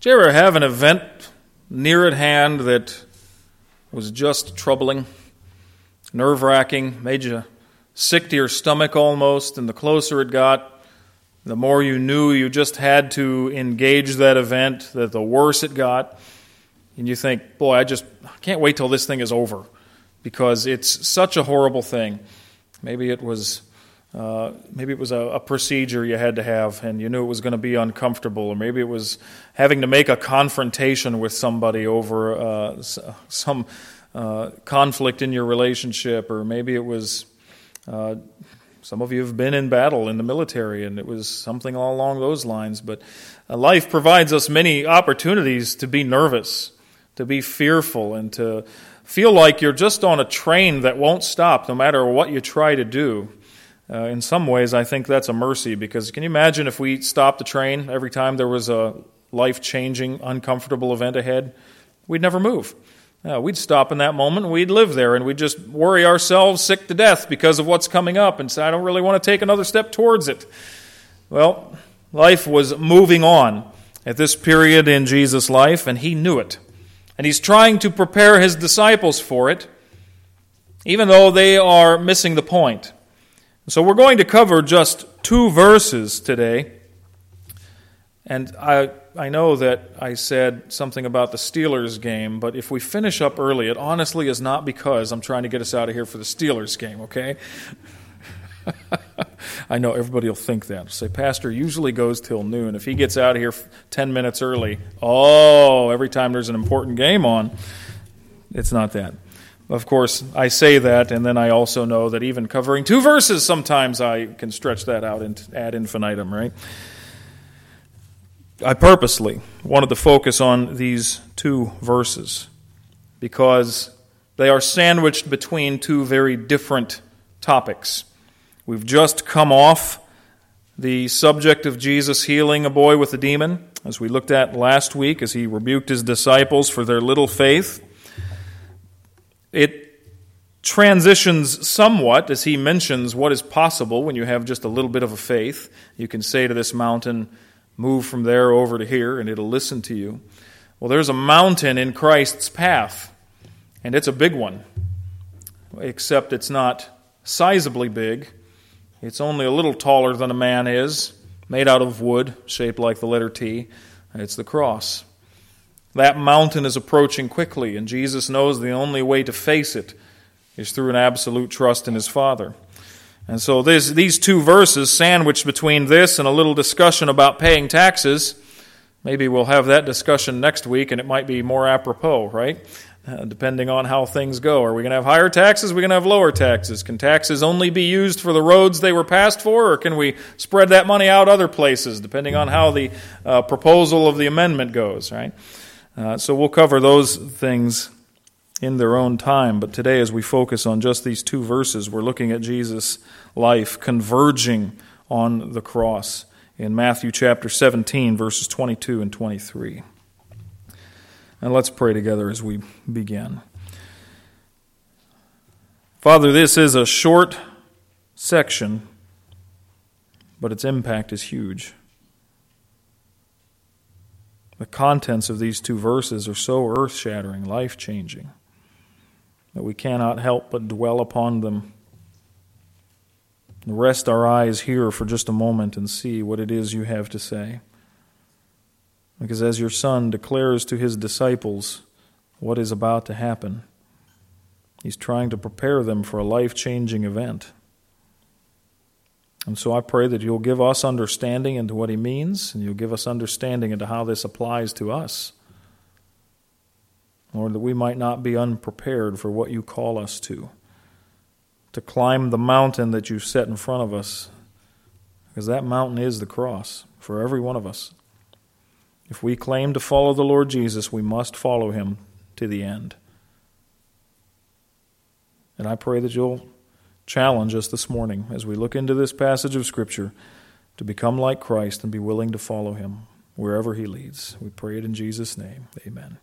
Did you ever have an event near at hand that was just troubling, nerve-wracking, made you sick to your stomach almost, and the closer it got, the more you knew you just had to engage that event, that the worse it got, and you think, boy, I can't wait till this thing is over, because it's such a horrible thing. Maybe it was a procedure you had to have, and you knew it was going to be uncomfortable, or maybe it was having to make a confrontation with somebody over some conflict in your relationship, or maybe it was some of you have been in battle in the military, and it was something along those lines. But life provides us many opportunities to be nervous, to be fearful, and to feel like you're just on a train that won't stop no matter what you try to do. In some ways, I think that's a mercy, because can you imagine if we stopped the train every time there was a life-changing, uncomfortable event ahead? We'd never move. We'd stop in that moment, and we'd live there, and we'd just worry ourselves sick to death because of what's coming up, and say, I don't really want to take another step towards it. Well, life was moving on at this period in Jesus' life, and he knew it. And he's trying to prepare his disciples for it, even though they are missing the point. So we're going to cover just 2 verses today. And I know that I said something about the Steelers game, but if we finish up early, it honestly is not because I'm trying to get us out of here for the Steelers game, okay? I know everybody will think that. Say, Pastor usually goes till noon. If he gets out of here 10 minutes early, every time there's an important game on, it's not that. Of course, I say that, and then I also know that even covering 2 verses, sometimes I can stretch that out ad infinitum, right? I purposely wanted to focus on these 2 verses because they are sandwiched between 2 very different topics. We've just come off the subject of Jesus healing a boy with a demon, as we looked at last week, as he rebuked his disciples for their little faith. It transitions somewhat as he mentions what is possible when you have just a little bit of a faith. You can say to this mountain, move from there over to here, and it'll listen to you. Well, there's a mountain in Christ's path, and it's a big one, except it's not sizably big. It's only a little taller than a man is, made out of wood, shaped like the letter T, and it's the cross. That mountain is approaching quickly, and Jesus knows the only way to face it is through an absolute trust in his Father. And so these 2 verses sandwiched between this and a little discussion about paying taxes. Maybe we'll have that discussion next week, and it might be more apropos, right? Depending on how things go. Are we going to have higher taxes? Are we going to have lower taxes? Can taxes only be used for the roads they were passed for, or can we spread that money out other places, depending on how the proposal of the amendment goes, right? So we'll cover those things in their own time. But today, as we focus on just these 2 verses, we're looking at Jesus' life converging on the cross in Matthew chapter 17, verses 22 and 23. And let's pray together as we begin. Father, this is a short section, but its impact is huge. The contents of these 2 verses are so earth-shattering, life-changing, that we cannot help but dwell upon them and rest our eyes here for just a moment and see what it is you have to say. Because as your Son declares to his disciples what is about to happen, he's trying to prepare them for a life-changing event. And so I pray that you'll give us understanding into what he means, and you'll give us understanding into how this applies to us. Lord, that we might not be unprepared for what you call us to climb the mountain that you've set in front of us, because that mountain is the cross for every one of us. If we claim to follow the Lord Jesus, we must follow him to the end. And I pray that you'll challenge us this morning as we look into this passage of Scripture to become like Christ and be willing to follow him wherever he leads. We pray it in Jesus' name. Amen.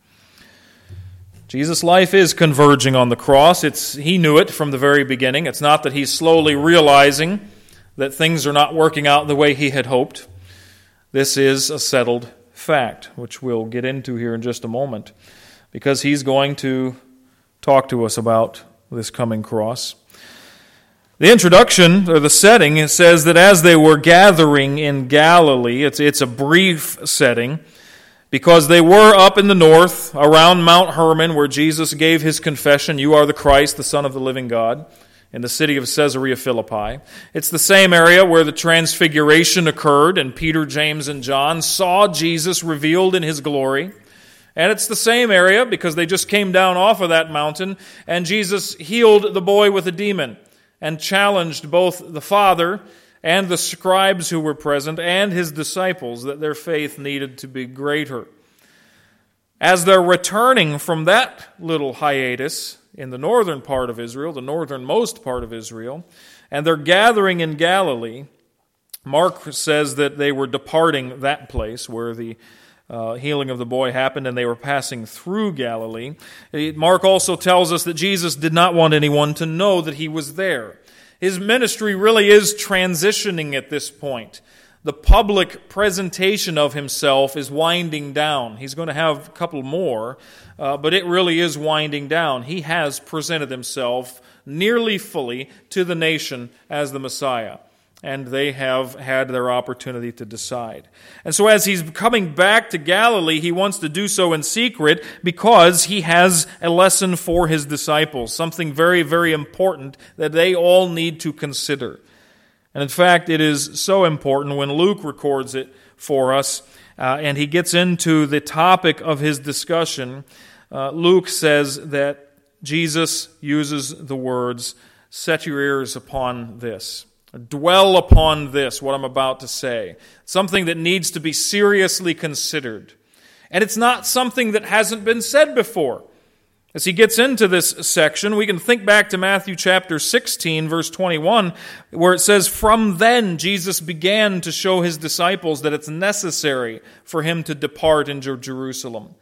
Jesus' life is converging on the cross. He knew it from the very beginning. It's not that he's slowly realizing that things are not working out the way he had hoped. This is a settled fact, which we'll get into here in just a moment, because he's going to talk to us about this coming cross. The introduction, or the setting, it says that as they were gathering in Galilee, it's a brief setting, because they were up in the north, around Mount Hermon, where Jesus gave his confession, "You are the Christ, the Son of the living God," in the city of Caesarea Philippi. It's the same area where the transfiguration occurred, and Peter, James, and John saw Jesus revealed in his glory. And it's the same area because they just came down off of that mountain, and Jesus healed the boy with a demon and challenged both the Father and the scribes who were present and his disciples that their faith needed to be greater. As they're returning from that little hiatus in the northern part of Israel, the northernmost part of Israel, and they're gathering in Galilee, Mark says that they were departing that place where the healing of the boy happened, and they were passing through Galilee. Mark also tells us that Jesus did not want anyone to know that he was there. His ministry really is transitioning at this point. The public presentation of himself is winding down. He's going to have a couple more, but it really is winding down. He has presented himself nearly fully to the nation as the Messiah, and they have had their opportunity to decide. And so as he's coming back to Galilee, he wants to do so in secret because he has a lesson for his disciples, something very, very important that they all need to consider. And in fact, it is so important when Luke records it for us, and he gets into the topic of his discussion. Luke says that Jesus uses the words, "Set your ears upon this." Dwell upon this, what I'm about to say. Something that needs to be seriously considered. And it's not something that hasn't been said before. As he gets into this section, we can think back to Matthew chapter 16, verse 21, where it says, "From then Jesus began to show his disciples that it's necessary for him to depart into Jerusalem."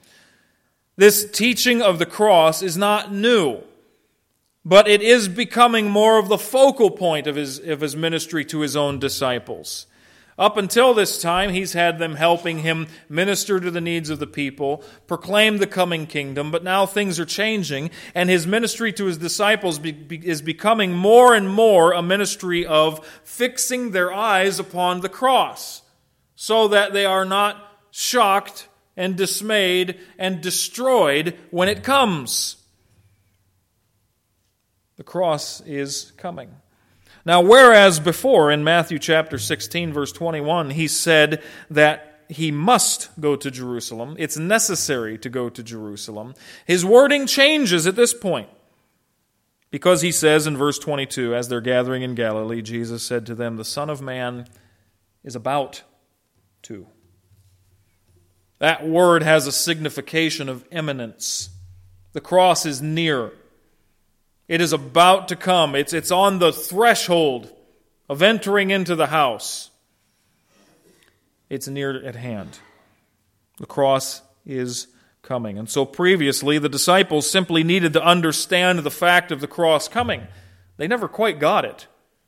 This teaching of the cross is not new, but it is becoming more of the focal point of his ministry to his own disciples. Up until this time, he's had them helping him minister to the needs of the people, proclaim the coming kingdom, but now things are changing, and his ministry to his disciples is becoming more and more a ministry of fixing their eyes upon the cross, so that they are not shocked and dismayed and destroyed when it comes. The cross is coming. Now, whereas before in Matthew chapter 16, verse 21, he said that he must go to Jerusalem, it's necessary to go to Jerusalem, his wording changes at this point. Because he says in verse 22, as they're gathering in Galilee, Jesus said to them, "The Son of Man is about to." That word has a signification of imminence. The cross is near. It is about to come. It's on the threshold of entering into the house. It's near at hand. The cross is coming. And so previously, the disciples simply needed to understand the fact of the cross coming. They never quite got it.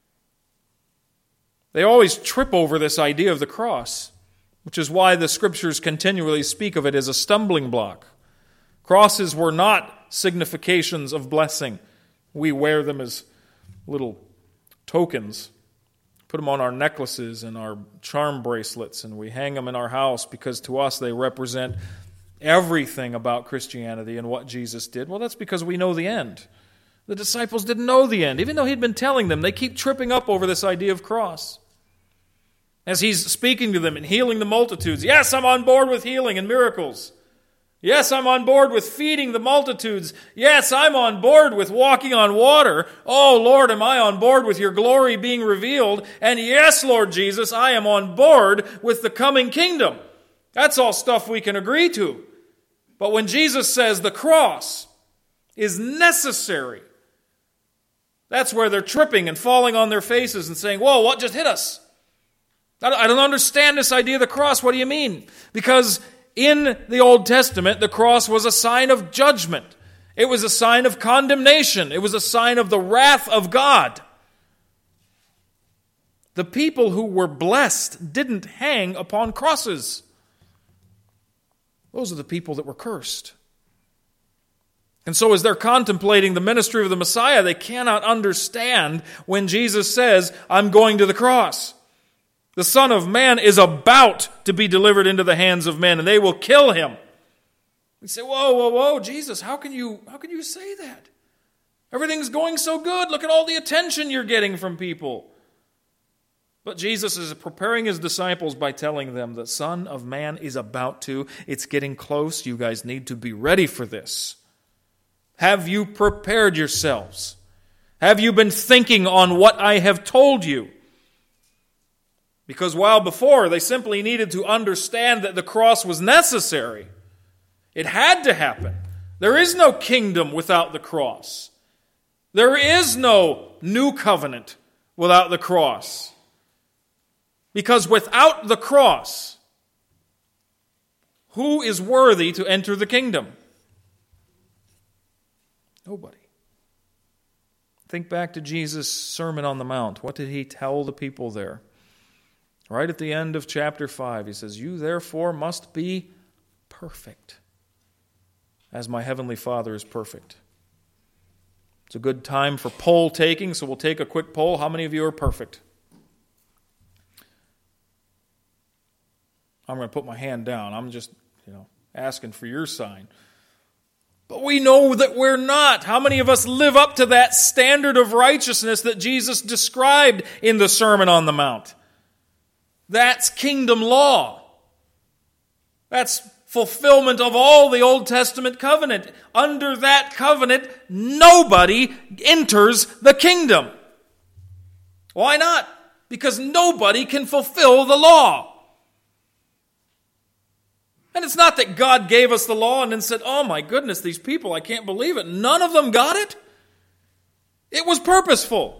They always trip over this idea of the cross, which is why the Scriptures continually speak of it as a stumbling block. Crosses were not significations of blessing. We wear them as little tokens, put them on our necklaces and our charm bracelets, and we hang them in our house because to us they represent everything about Christianity and what Jesus did. Well, that's because we know the end. The disciples didn't know the end. Even though he'd been telling them, they keep tripping up over this idea of cross. As he's speaking to them and healing the multitudes, yes, I'm on board with healing and miracles. Yes, I'm on board with feeding the multitudes. Yes, I'm on board with walking on water. Oh, Lord, am I on board with your glory being revealed? And yes, Lord Jesus, I am on board with the coming kingdom. That's all stuff we can agree to. But when Jesus says the cross is necessary, that's where they're tripping and falling on their faces and saying, whoa, what just hit us? I don't understand this idea of the cross. What do you mean? Because in the Old Testament, the cross was a sign of judgment. It was a sign of condemnation. It was a sign of the wrath of God. The people who were blessed didn't hang upon crosses. Those are the people that were cursed. And so as they're contemplating the ministry of the Messiah, they cannot understand when Jesus says, I'm going to the cross. The Son of Man is about to be delivered into the hands of men, and they will kill him. We say, whoa, Jesus, how can you say that? Everything's going so good. Look at all the attention you're getting from people. But Jesus is preparing his disciples by telling them the Son of Man is about to. It's getting close. You guys need to be ready for this. Have you prepared yourselves? Have you been thinking on what I have told you? Because while before they simply needed to understand that the cross was necessary, it had to happen. There is no kingdom without the cross. There is no new covenant without the cross. Because without the cross, who is worthy to enter the kingdom? Nobody. Think back to Jesus' Sermon on the Mount. What did he tell the people there? Right at the end of chapter 5, he says, you therefore must be perfect, as my heavenly Father is perfect. It's a good time for poll taking, so we'll take a quick poll. How many of you are perfect? I'm going to put my hand down. I'm just, asking for your sign. But we know that we're not. How many of us live up to that standard of righteousness that Jesus described in the Sermon on the Mount? That's kingdom law. That's fulfillment of all the Old Testament covenant. Under that covenant, nobody enters the kingdom. Why not? Because nobody can fulfill the law. And it's not that God gave us the law and then said, oh my goodness, these people, I can't believe it. None of them got it. It was purposeful.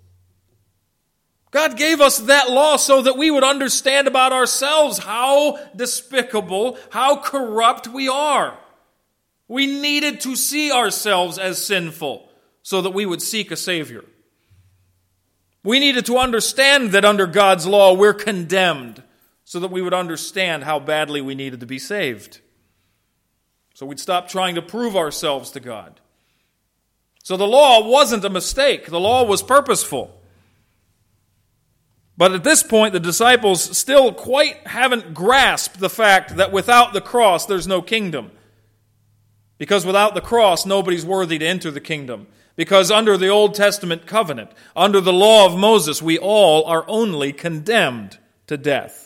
God gave us that law so that we would understand about ourselves how despicable, how corrupt we are. We needed to see ourselves as sinful so that we would seek a Savior. We needed to understand that under God's law we're condemned so that we would understand how badly we needed to be saved. So we'd stop trying to prove ourselves to God. So the law wasn't a mistake. The law was purposeful. But at this point, the disciples still quite haven't grasped the fact that without the cross, there's no kingdom. Because without the cross, nobody's worthy to enter the kingdom. Because under the Old Testament covenant, under the law of Moses, we all are only condemned to death.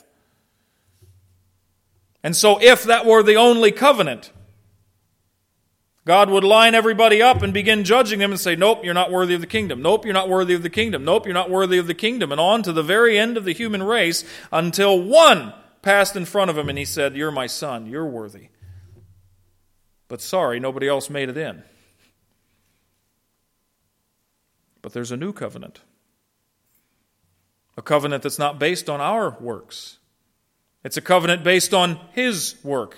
And so if that were the only covenant, God would line everybody up and begin judging them and say, nope, you're not worthy of the kingdom. Nope, you're not worthy of the kingdom. Nope, you're not worthy of the kingdom. And on to the very end of the human race until one passed in front of him and he said, you're my son, you're worthy. But sorry, nobody else made it in. But there's a new covenant. A covenant that's not based on our works. It's a covenant based on His work.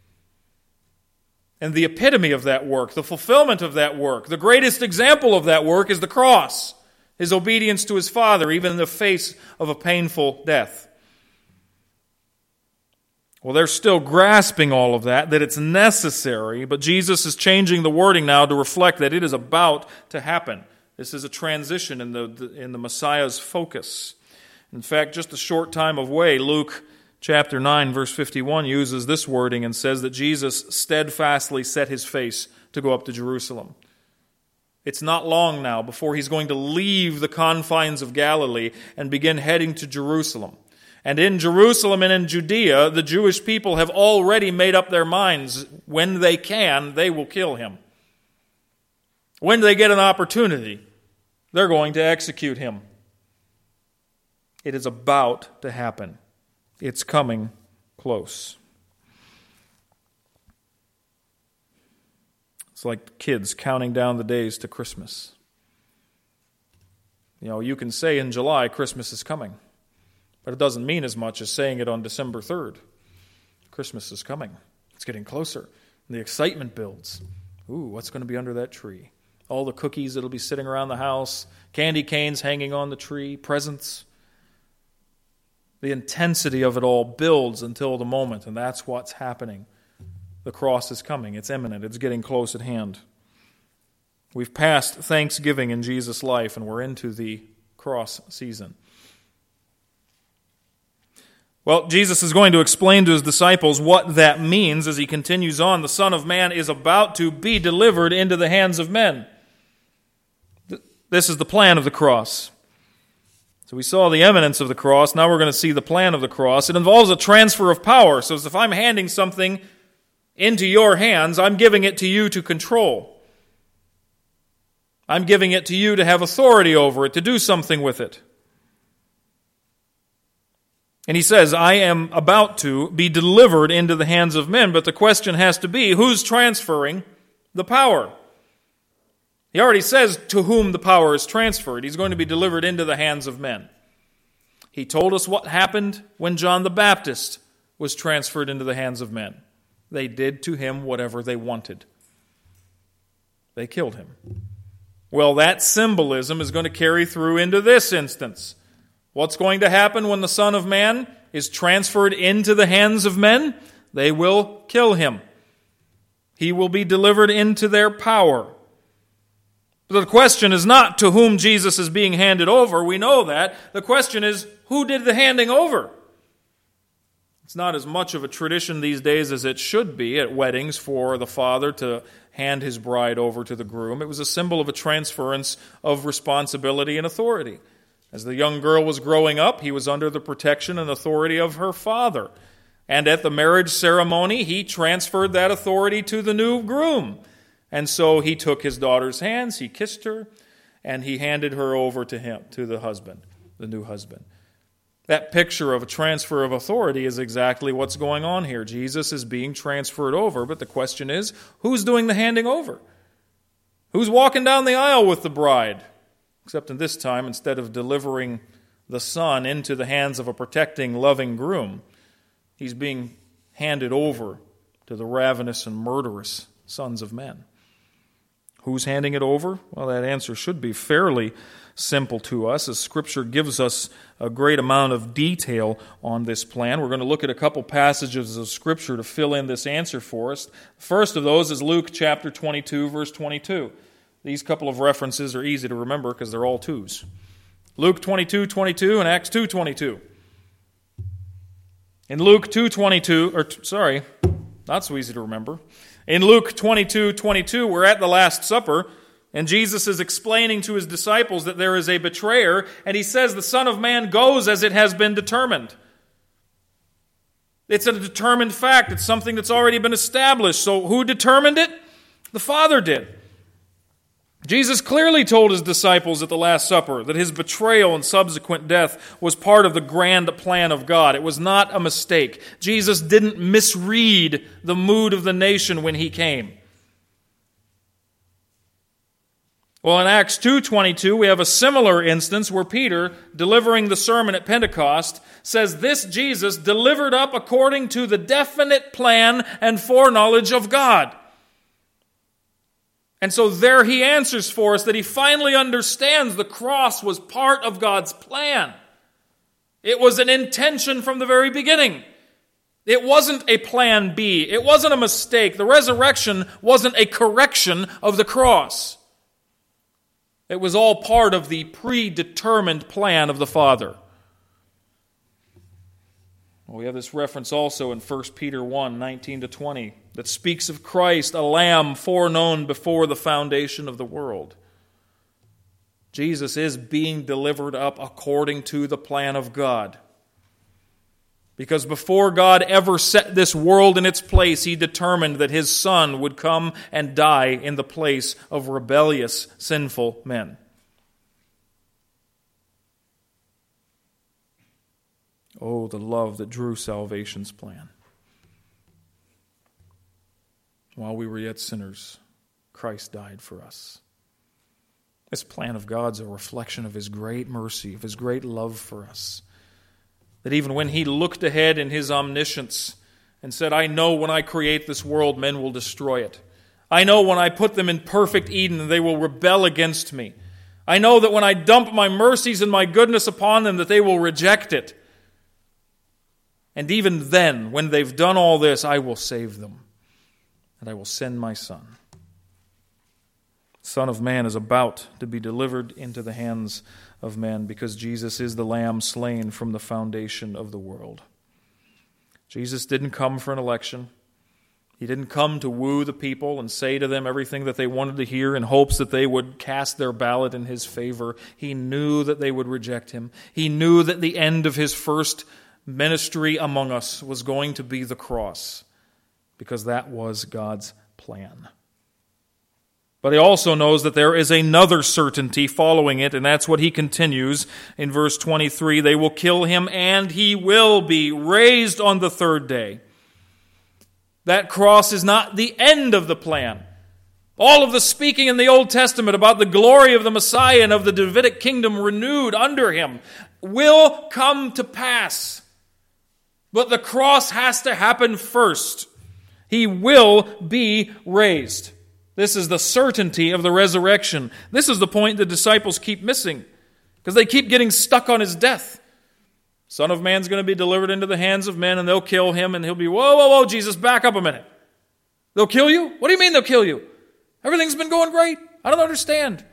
And the epitome of that work, the fulfillment of that work, the greatest example of that work is the cross. His obedience to His Father, even in the face of a painful death. Well, they're still grasping all of that it's necessary, but Jesus is changing the wording now to reflect that it is about to happen. This is a transition in the Messiah's focus. In fact, just a short time away, Luke Chapter 9, verse 51 uses this wording and says that Jesus steadfastly set His face to go up to Jerusalem. It's not long now before He's going to leave the confines of Galilee and begin heading to Jerusalem. And in Jerusalem and in Judea, the Jewish people have already made up their minds. When they can, they will kill Him. When they get an opportunity, they're going to execute Him. It is about to happen. It's coming close. It's like kids counting down the days to Christmas. You can say in July, Christmas is coming. But it doesn't mean as much as saying it on December 3rd. Christmas is coming. It's getting closer. And the excitement builds. Ooh, what's going to be under that tree? All the cookies that'll be sitting around the house, candy canes hanging on the tree, presents. The intensity of it all builds until the moment, and that's what's happening The cross is coming. It's imminent. It's getting close at hand. We've passed Thanksgiving in Jesus' life, and we're into the cross season. Well, Jesus is going to explain to his disciples what that means as he continues on. The Son of Man is about to be delivered into the hands of men. This is the plan of the cross. So we saw the eminence of the cross. Now we're going to see the plan of the cross. It involves a transfer of power. So if I'm handing something into your hands, I'm giving it to you to control. I'm giving it to you to have authority over it, to do something with it. And he says, I am about to be delivered into the hands of men, but the question has to be, who's transferring the power? He already says to whom the power is transferred. He's going to be delivered into the hands of men. He told us what happened when John the Baptist was transferred into the hands of men. They did to him whatever they wanted. They killed him. Well, that symbolism is going to carry through into this instance. What's going to happen when the Son of Man is transferred into the hands of men? They will kill him. He will be delivered into their power. But the question is not to whom Jesus is being handed over. We know that. The question is, who did the handing over? It's not as much of a tradition these days as it should be at weddings for the father to hand his bride over to the groom. It was a symbol of a transference of responsibility and authority. As the young girl was growing up, he was under the protection and authority of her father. And at the marriage ceremony, he transferred that authority to the new groom. And so he took his daughter's hands, he kissed her, and he handed her over to him, to the husband, the new husband. That picture of a transfer of authority is exactly what's going on here. Jesus is being transferred over, but the question is, who's doing the handing over? Who's walking down the aisle with the bride? Except in this time, instead of delivering the son into the hands of a protecting, loving groom, he's being handed over to the ravenous and murderous sons of men. Who's handing it over? Well, that answer should be fairly simple to us, as Scripture gives us a great amount of detail on this plan. We're going to look at a couple passages of Scripture to fill in this answer for us. The first of those is Luke chapter 22, verse 22. These couple of references are easy to remember because they're all twos. Luke 22:22 and Acts 2:22. In Luke 2:22, not so easy to remember. In Luke 22:22, we're at the Last Supper, and Jesus is explaining to his disciples that there is a betrayer, and he says the Son of Man goes as it has been determined. It's a determined fact. It's something that's already been established. So who determined it? The Father did. Jesus clearly told his disciples at the Last Supper that his betrayal and subsequent death was part of the grand plan of God. It was not a mistake. Jesus didn't misread the mood of the nation when he came. Well, in Acts 2:22, we have a similar instance where Peter, delivering the sermon at Pentecost, says this Jesus delivered up according to the definite plan and foreknowledge of God. And so there he answers for us that he finally understands the cross was part of God's plan. It was an intention from the very beginning. It wasn't a plan B. It wasn't a mistake. The resurrection wasn't a correction of the cross. It was all part of the predetermined plan of the Father. We have this reference also in 1 Peter 1:19-20 that speaks of Christ, a lamb foreknown before the foundation of the world. Jesus is being delivered up according to the plan of God. Because before God ever set this world in its place, he determined that his Son would come and die in the place of rebellious, sinful men. Oh, the love that drew salvation's plan. While we were yet sinners, Christ died for us. This plan of God's a reflection of his great mercy, of his great love for us. That even when he looked ahead in his omniscience and said, I know when I create this world, men will destroy it. I know when I put them in perfect Eden, they will rebel against me. I know that when I dump my mercies and my goodness upon them, that they will reject it. And even then, when they've done all this, I will save them. and I will send my Son. The Son of Man is about to be delivered into the hands of men because Jesus is the Lamb slain from the foundation of the world. Jesus didn't come for an election. He didn't come to woo the people and say to them everything that they wanted to hear in hopes that they would cast their ballot in his favor. He knew that they would reject him. He knew that the end of his first ministry among us was going to be the cross, because that was God's plan. But he also knows that there is another certainty following it, and that's what he continues in verse 23. They will kill him, and he will be raised on the third day. That cross is not the end of the plan. All of the speaking in the Old Testament about the glory of the Messiah and of the Davidic kingdom renewed under him will come to pass. But the cross has to happen first. He will be raised. This is the certainty of the resurrection. This is the point the disciples keep missing, because they keep getting stuck on his death. Son of Man's going to be delivered into the hands of men, and they'll kill him, and he'll be, whoa, Jesus, back up a minute. They'll kill you? What do you mean they'll kill you? Everything's been going great. I don't understand.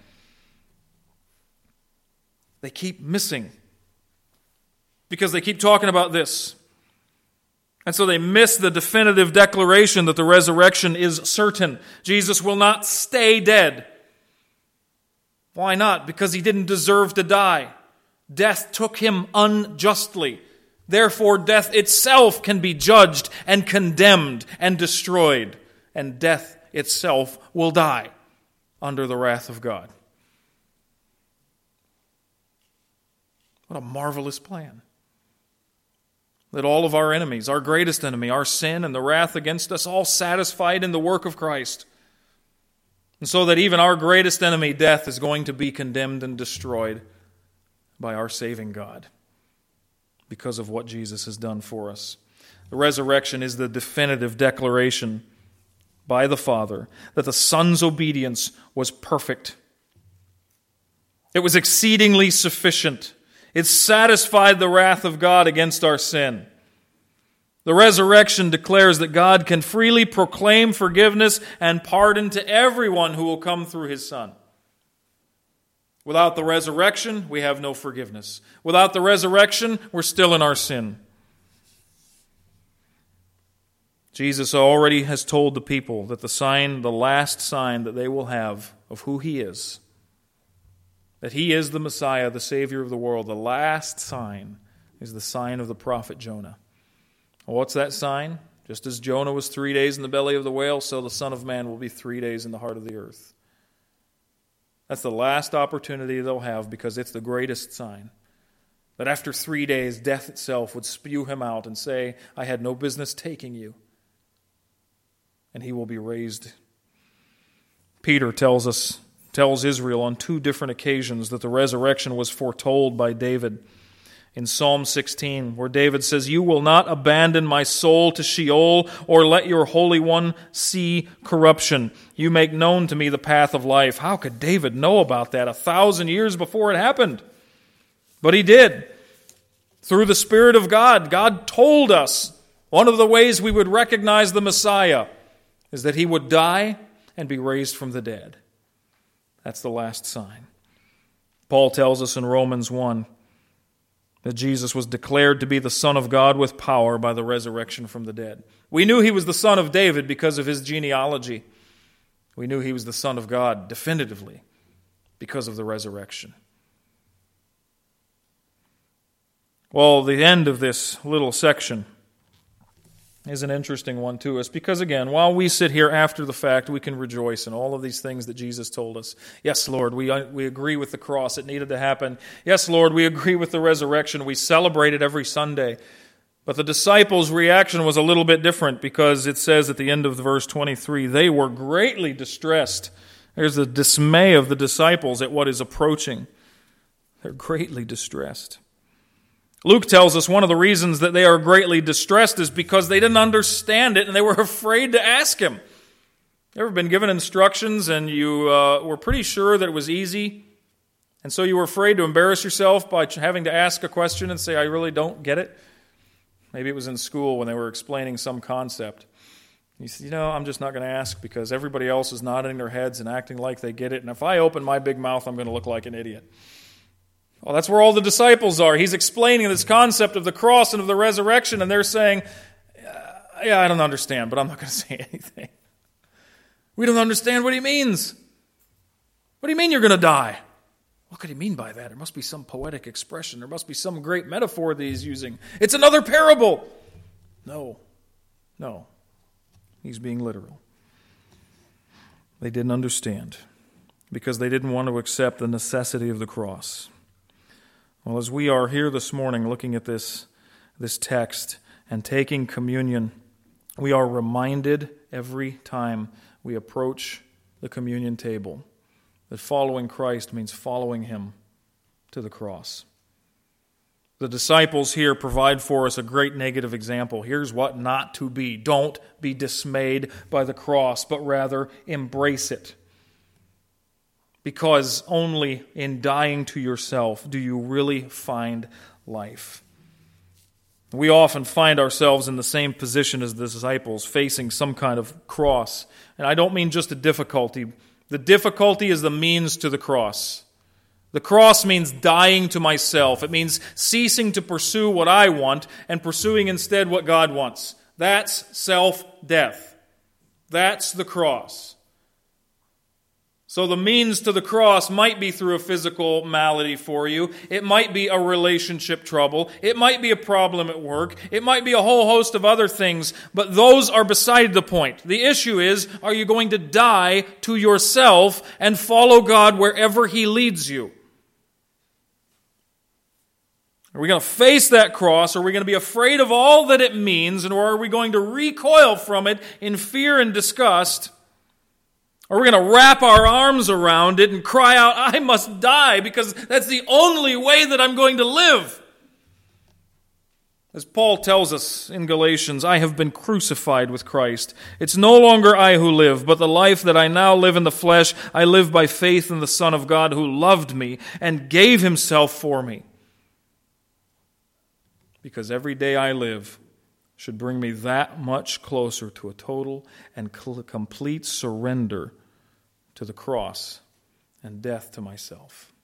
They keep missing because they keep talking about this. And so they miss the definitive declaration that the resurrection is certain. Jesus will not stay dead. Why not? Because he didn't deserve to die. Death took him unjustly. Therefore, death itself can be judged and condemned and destroyed. And death itself will die under the wrath of God. What a marvelous plan. That all of our enemies, our greatest enemy, our sin and the wrath against us, all satisfied in the work of Christ. And so that even our greatest enemy, death, is going to be condemned and destroyed by our saving God because of what Jesus has done for us. The resurrection is the definitive declaration by the Father that the Son's obedience was perfect. It was exceedingly sufficient. It satisfied the wrath of God against our sin. The resurrection declares that God can freely proclaim forgiveness and pardon to everyone who will come through his Son. Without the resurrection, we have no forgiveness. Without the resurrection, we're still in our sin. Jesus already has told the people that the sign, the last sign that they will have of who he is, that he is the Messiah, the Savior of the world, the last sign is the sign of the prophet Jonah. Well, what's that sign? Just as Jonah was 3 days in the belly of the whale, so the Son of Man will be 3 days in the heart of the earth. That's the last opportunity they'll have, because it's the greatest sign. That after 3 days, death itself would spew him out and say, I had no business taking you. And he will be raised. Peter tells Israel on 2 different occasions that the resurrection was foretold by David. In Psalm 16, where David says, You will not abandon my soul to Sheol, or let your Holy One see corruption. You make known to me the path of life. How could David know about that 1,000 years before it happened? But he did. Through the Spirit of God, God told us one of the ways we would recognize the Messiah is that he would die and be raised from the dead. That's the last sign. Paul tells us in Romans 1 that Jesus was declared to be the Son of God with power by the resurrection from the dead. We knew he was the son of David because of his genealogy. We knew he was the Son of God definitively because of the resurrection. Well, the end of this little section is an interesting one to us because, again, while we sit here after the fact, we can rejoice in all of these things that Jesus told us. Yes, Lord, we agree with the cross. It needed to happen. Yes, Lord, we agree with the resurrection. We celebrate it every Sunday. But the disciples' reaction was a little bit different because it says at the end of verse 23, they were greatly distressed. There's the dismay of the disciples at what is approaching. They're greatly distressed. Luke tells us one of the reasons that they are greatly distressed is because they didn't understand it and they were afraid to ask him. You ever been given instructions and you were pretty sure that it was easy, and so you were afraid to embarrass yourself by having to ask a question and say, I really don't get it? Maybe it was in school when they were explaining some concept. You say, I'm just not going to ask because everybody else is nodding their heads and acting like they get it. And if I open my big mouth, I'm going to look like an idiot. Well, that's where all the disciples are. He's explaining this concept of the cross and of the resurrection, and they're saying, I don't understand, but I'm not going to say anything. We don't understand what he means. What do you mean you're going to die? What could he mean by that? There must be some poetic expression. There must be some great metaphor that he's using. It's another parable. No. He's being literal. They didn't understand because they didn't want to accept the necessity of the cross. Well, as we are here this morning looking at this text and taking communion, we are reminded every time we approach the communion table that following Christ means following him to the cross. The disciples here provide for us a great negative example. Here's what not to be. Don't be dismayed by the cross, but rather embrace it. Because only in dying to yourself do you really find life. We often find ourselves in the same position as the disciples, facing some kind of cross. And I don't mean just a difficulty. The difficulty is the means to the cross. The cross means dying to myself. It means ceasing to pursue what I want and pursuing instead what God wants. That's self-death. That's the cross. So the means to the cross might be through a physical malady for you. It might be a relationship trouble. It might be a problem at work. It might be a whole host of other things, but those are beside the point. The issue is, are you going to die to yourself and follow God wherever he leads you? Are we going to face that cross? Are we going to be afraid of all that it means? And or are we going to recoil from it in fear and disgust? Or are we going to wrap our arms around it and cry out, I must die because that's the only way that I'm going to live? As Paul tells us in Galatians, I have been crucified with Christ. It's no longer I who live, but the life that I now live in the flesh, I live by faith in the Son of God who loved me and gave himself for me. Because every day I live should bring me that much closer to a total and complete surrender to the cross and death to myself.